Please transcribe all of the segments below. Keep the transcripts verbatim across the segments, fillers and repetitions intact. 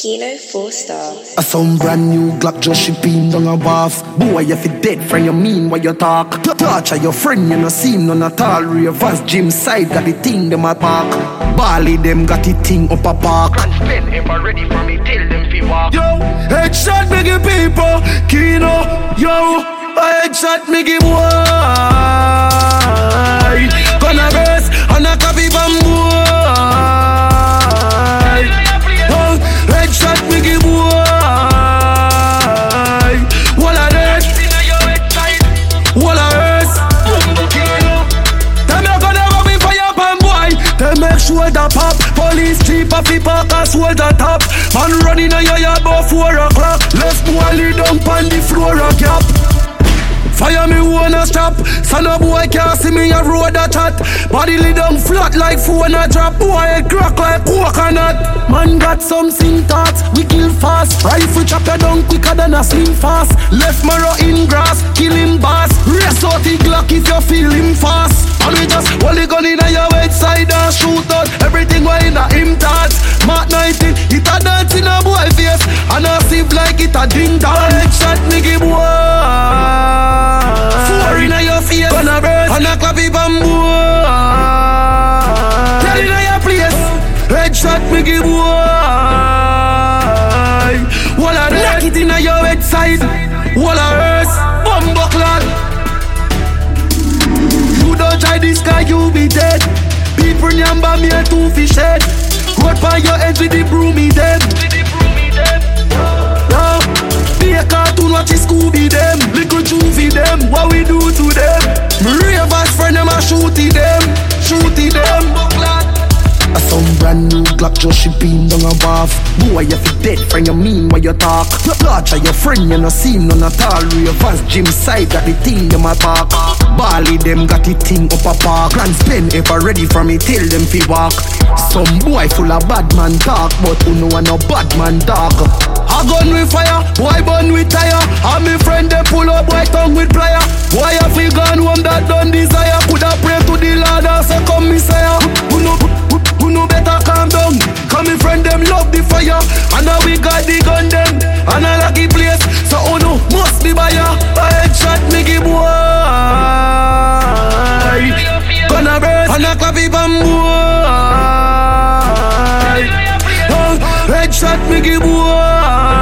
Kilo four star. A some brand new Glock just shipping down a bath. Boy, if you dead friend, you mean what you talk. Torture your friend, you no seem none at all. Reverse gym side, got the thing them a park. Bali them got the thing up a park. And spend ever ready for me, tell them fi walk. Yo, headshot me give people, Kino. Yo, a headshot me give boy. Gonna race, and a copy bamboo. Headshot me give boy. Wall a dead, wall a race. Them you gonna go be fire pan boy. Them make shoulder pop. Police jeep a fi park and shoulder top. Man running a your yard about four o'clock. Left boy lay down pon the floor a gap. Fire me wanna stop. Son of boy can't see me a road a chat. Body lay down flat like phone a drop. Boy head crack like coconut. Man got some sin thoughts, we kill fast. Rifle chop you down quicker than a slim fast. Left marrow in grass, kill him boss. Race out the Glock if you feel him fast. And we just hold the gun in your head side and shoot out everything way in a him thoughts. Mark nineteen, it a dance in a boy face. And a sip like it a ding dong. Headshot me give boy. Four in your face, gonna burst, and a clappy bamboo. Tell in your place, headshot me give boy. Wall a lock it in your head side. Wall a earth, bumbo clad. You don't try this guy, you be dead. People nyamba me a two fish head. Road by your head with the broomy dead. No, be a cartoon watch the Scooby them. Little juvie them, what we do to them. Me ravers friend them a shooty them. Shooty them. A some brand new Glock just shipping down a bath. Boy, if you dead friend, you mean what you talk. Torture your friend, you no seem none at all. Reverse gym side, got the thing them a park. Bali them got the thing up a park. Grand spend ever ready for me, tell them fi walk. Some boy full of bad man talk, but who know a no bad man talk. A gun with fire, boy burn with tire. And me friend they pull up, boy tongue with plier. Boy if we gone home that done desire. Coulda pray to the Lord and say come Messiah. Who know, who, who know better calm down. Come me friend them love the fire. And now we got the gun them. And a lucky place, so who know must be buyer. A headshot me give boy. Gonna burst, and a clappy bamboo. Headshot me give boy.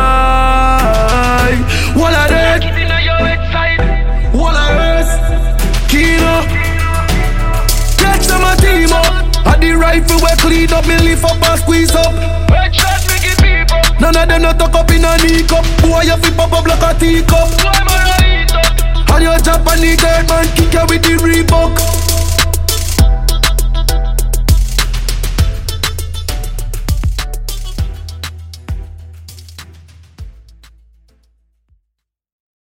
Wall a dead, wall a rest. Kino, catch them a team up. At the rifle we clean up, me lift up and squeeze up. Headshot me give people. None of them not tuck up in a knee cup. Boy you fi pop up like a teacup. Why am I right up? And your Japanese guard man kick you with the Reebok.